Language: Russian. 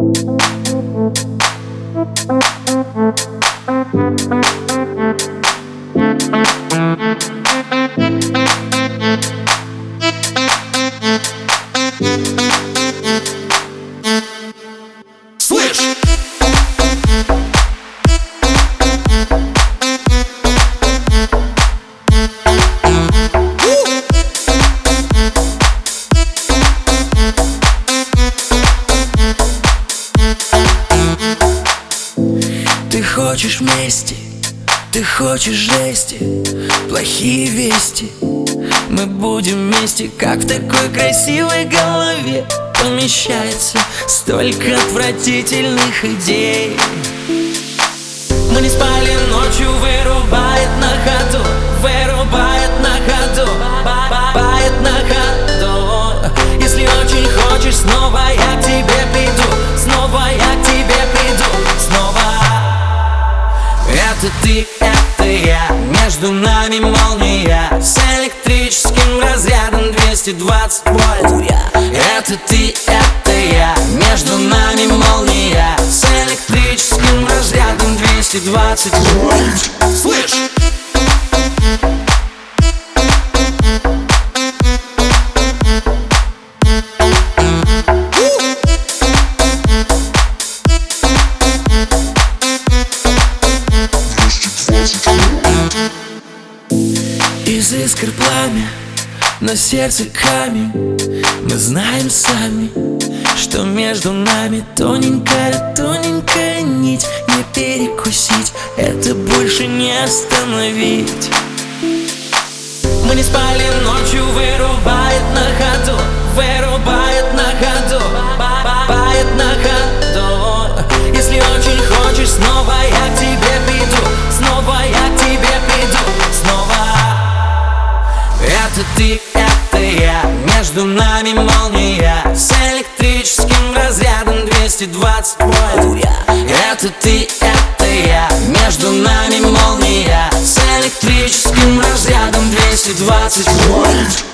Ты хочешь мести, ты хочешь жести, плохие вести. Мы будем вместе, как в такой красивой голове помещается столько отвратительных идей. Мы не спали ночью, вырубает на ходу, вырубает на ходу, бает на ходу. Если очень хочешь, снова я к тебе приду, снова я к тебе приду, снова. Это ты, это я, между нами молния с электрическим разрядом 220 вольт. Это ты, это я, между нами молния с электрическим разрядом 220 вольт. Слышь! Из искр пламя, но сердце камень. Мы знаем сами, что между нами тоненькая, тоненькая нить. Не перекусить, это больше не остановить. Мы не спали ночью, вырубает на ходу, вырубает на ходу, бает на ходу. Если очень хочешь, снова я к тебе приду, снова я к тебе приду, снова. Это ты, это я, между нами молния с электрическим разрядом 220 вольт. Это ты, это я, между нами молния с электрическим разрядом 220 вольт.